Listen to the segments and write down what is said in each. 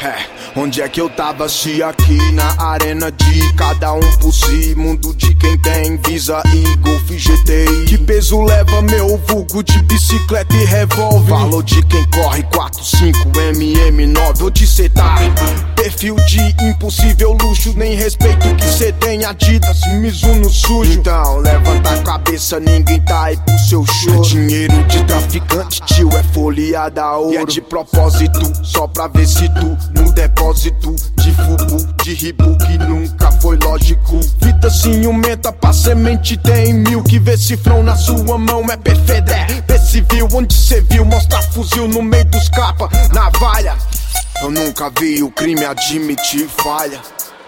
Onde é que eu tava se aqui na arena de cada um por si? Mundo de quem tem Visa e Golf GTI. Que peso leva meu vulgo de bicicleta e revólver? Falou de quem corre 4-5 MM9 ou de cê tá perfil de impossível luxo. Nem respeito que cê tem, Adidas, Mizuno sujo. Então levanta a cabeça, ninguém tá aí pro seu show. Dinheiro de traficante, tio, é folheada a ouro. E é de propósito, só pra ver se tu no depósito de fubu, de ribu que nunca foi lógico. Vida ciumenta pra semente tem mil. Que vê cifrão na sua mão é perfedé. Vê civil onde cê viu, mostra fuzil no meio dos capa, navalha. Eu nunca vi o crime admitir falha.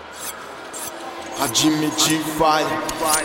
Admitir falha.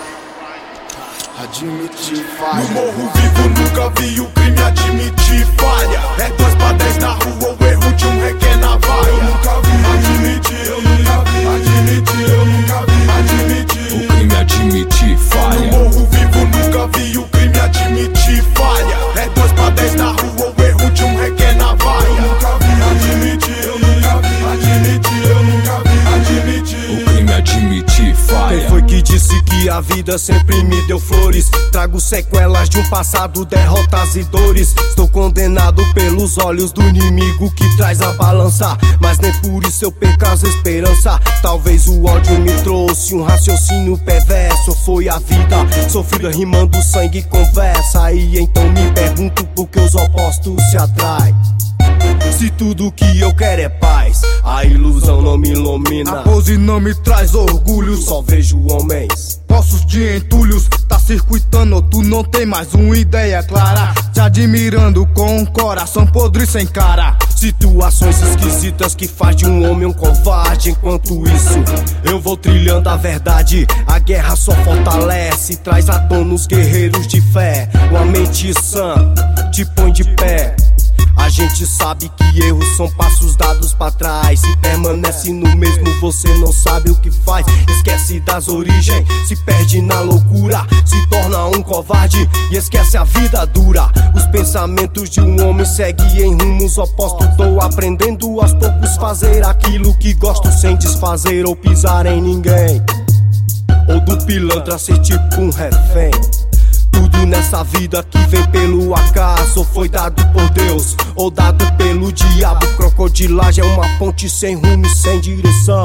Admitir falha. No morro vivo nunca vi o crime admitir falha. É 2 pra 10 na rua, o erro de um requer navalha. Eu nunca vi admitir, eu nunca vi admitir, eu nunca vi admitir. O crime admitir falha. No morro vivo nunca vi o crime admitir falha. É 2 pra 10 na rua, o erro de um requer navalha. Eu nunca vi admitir, eu nunca vi admitir, eu nunca vi admitir. O crime admitir falha. Quem foi que disse que a vida sempre me deu flores? Trago sequelas de um passado, derrotas e dores. Estou condenado pelos olhos do inimigo que traz a balança, mas nem por isso eu perco as esperanças. Talvez o ódio me trouxe um raciocínio perverso. Foi a vida sofrida rimando sangue conversa. E então me pergunto por que os opostos se atraem. Se tudo que eu quero é paz, a ilusão não me ilumina. A pose não me traz orgulho, só vejo homens. Poços de entulhos, tá circuitando, tu não tem mais uma ideia clara. Te admirando com um coração podre sem cara. Situações esquisitas que faz de um homem um covarde. Enquanto isso, eu vou trilhando a verdade. A guerra só fortalece, traz à tona os guerreiros de fé. Uma mente sã te põe de pé. A gente sabe que erros são passos dados pra trás. Se permanece no mesmo, você não sabe o que faz. Esquece das origens, se perde na loucura, se torna um covarde e esquece a vida dura. Os pensamentos de um homem seguem em rumos opostos. Tô aprendendo aos poucos fazer aquilo que gosto, sem desfazer ou pisar em ninguém, ou do pilantra ser tipo um refém. Tudo nessa vida que vem pelo acaso foi dado por Deus ou dado pelo diabo. Crocodilagem é uma ponte sem rumo e sem direção,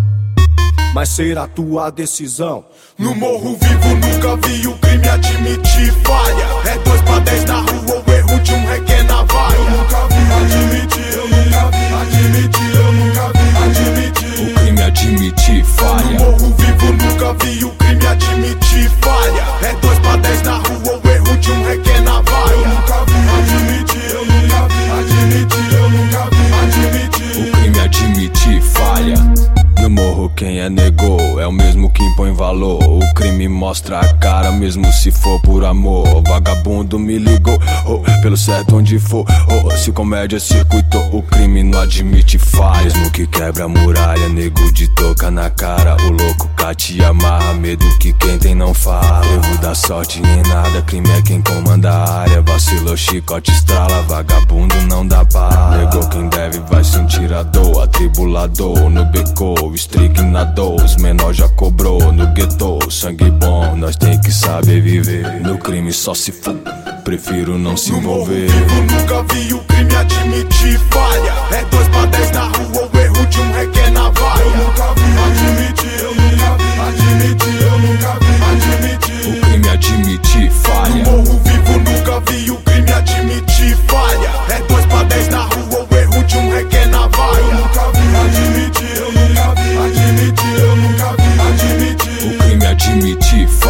mas será tua decisão. No morro vivo nunca vi o crime admitir falha. É 2 pra 10 na rua, o erro de um requer navalha. Eu nunca vi admitir, eu nunca vi admitir, eu nunca vi admitir. O crime admitir falha. No morro vivo nunca vi o crime admitir falha. É 2 pra 10 na rua, o erro de um requer navalha. Eu nunca vi admitir, eu nunca vi admitir, eu nunca vi admitir. O crime admitir falha. No morro quem é negou é o mesmo que impõe valor. O crime mostra a cara mesmo se for por amor. Vagabundo me ligou, pelo certo onde for. Se comédia circuitou, o crime não admite falhas. No que quebra a muralha, nego de toca na cara. O louco cate amarra, medo que quem tem não fala. Erro da sorte em nada, crime é quem comanda a área. Vacilou, chicote estrala, vagabundo não dá paz. Negou quem deve vai sentir a dor. Atribulador no beco, estrignador, os menor já cobrou. No gueto, sangue bom, nós tem que saber viver. No crime só se for, prefiro não se envolver. No morro vivo nunca vi o crime admitir falha. É 2 pra 10 na rua, o erro de um requer navalha. Eu nunca vi admitir, eu nunca vi admitir, eu nunca vi admitir. O crime admitir falha. No morro vivo nunca vi o crime admitir falha. É 2 pra 10 na rua, o erro de um requer navalha. Eu nunca vi admitir, eu nunca vi admitir, eu nunca vi admitir. O crime admitir falha.